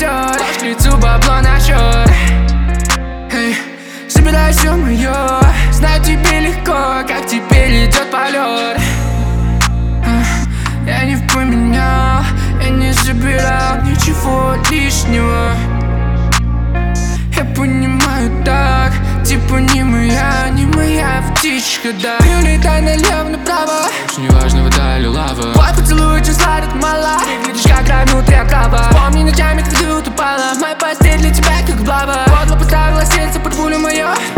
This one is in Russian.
растет. Ложь к лицу, бабло на счет. Эй, забирай все мое. Знаю, тебе легко, как теперь идет полет. Я не поменял, я не забирал ничего лишнего. Я понимаю так, типа не моя птичка, да. Ты улетай налево, направо. Уж не важно, вода или лава. Твой поцелуй чуть сладок мало. Выглядишь как рай внутри оклава. Помни ночами, когда ты упала. Моя постель для тебя как блава. Подло поставила сердце под пулю мое.